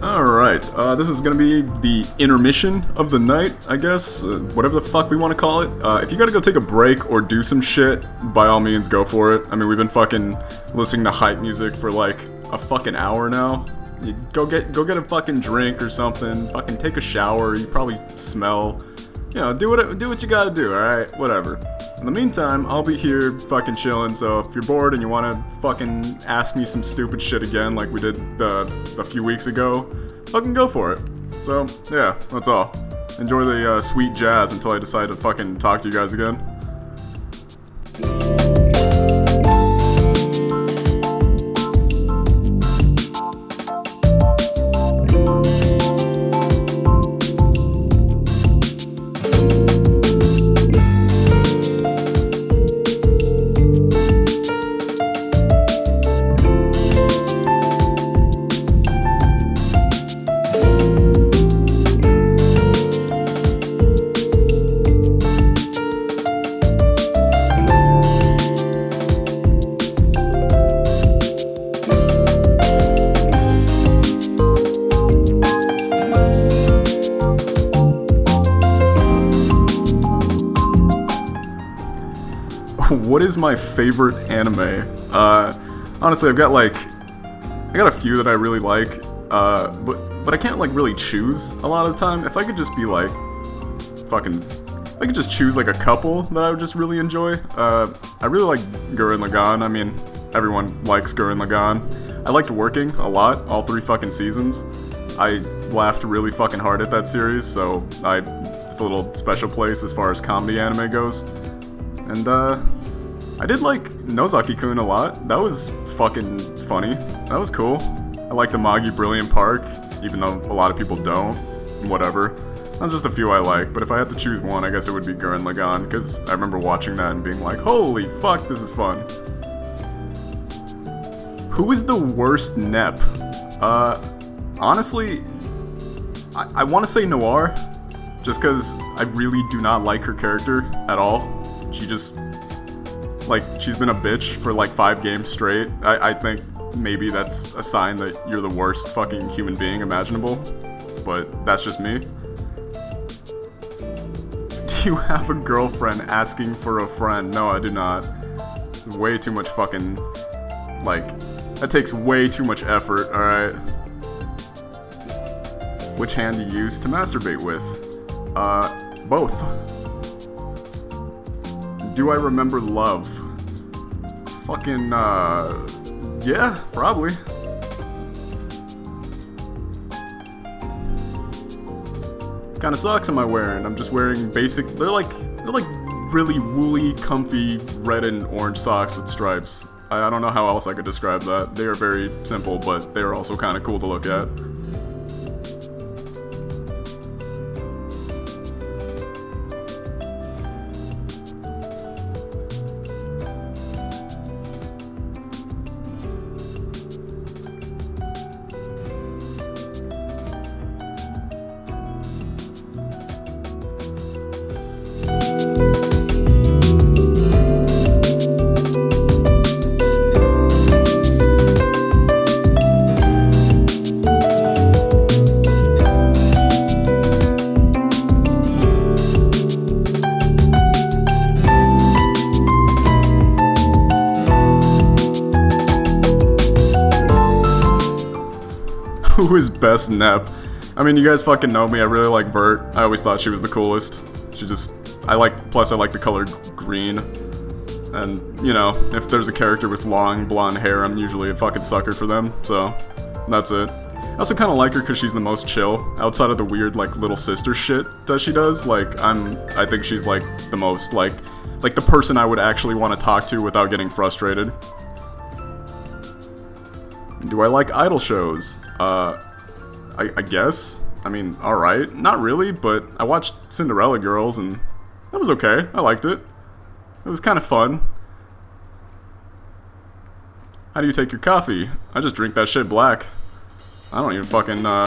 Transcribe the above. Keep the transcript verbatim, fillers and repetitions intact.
Alright, uh, this is gonna be the intermission of the night, I guess. Uh, whatever the fuck we want to call it. Uh, if you gotta go take a break or do some shit, by all means, go for it. I mean, we've been fucking listening to hype music for like a fucking hour now. You go get go get a fucking drink or something. Fucking take a shower. You probably smell. You know, do what do what you gotta do. All right, whatever. In the meantime, I'll be here fucking chilling. So if you're bored and you want to fucking ask me some stupid shit again, like we did uh, a few weeks ago, fucking go for it. So yeah, that's all. Enjoy the uh, sweet jazz until I decide to fucking talk to you guys again. What is my favorite anime? Uh, honestly, I've got like, I got a few that I really like, uh, but but I can't like really choose a lot of the time. If I could just be like, fucking, if I could just choose like a couple that I would just really enjoy. Uh, I really like Gurren Lagann. I mean, everyone likes Gurren Lagann. I liked Working a lot, all three fucking seasons. I laughed really fucking hard at that series, so I, it's a little special place as far as comedy anime goes. And uh, I did like Nozaki-kun a lot. That was fucking funny. That was cool. I like the Magi Brilliant Park, even though a lot of people don't. Whatever. That's just a few I like, but if I had to choose one, I guess it would be Gurren Lagann, because I remember watching that and being like, holy fuck, this is fun. Who is the worst Nep? Uh, honestly, I, I want to say Noir, just because I really do not like her character at all. She just, like, she's been a bitch for like five games straight. I, I think maybe that's a sign that you're the worst fucking human being imaginable, but that's just me. Do you have a girlfriend asking for a friend? No, I do not. Way too much fucking, like, that takes way too much effort, alright? Which hand do you use to masturbate with? Uh, both. Do I remember love? Fucking, uh, yeah, probably. Kinda socks am I wearing? I'm just wearing basic, they're like, they're like really woolly, comfy red and orange socks with stripes. I, I don't know how else I could describe that. They are very simple, but they are also kinda cool to look at. Who is best Nep? I mean, you guys fucking know me. I really like Vert. I always thought she was the coolest. She just, I like, plus I like the color green. And, you know, if there's a character with long blonde hair, I'm usually a fucking sucker for them. So, that's it. I also kind of like her because she's the most chill. Outside of the weird, like, little sister shit that she does. Like, I'm, I think she's, like, the most, like, like the person I would actually want to talk to without getting frustrated. Do I like idol shows? Uh, I, I guess. I mean, alright. Not really, but I watched Cinderella Girls and that was okay. I liked it. It was kind of fun. How do you take your coffee? I just drink that shit black. I don't even fucking, uh...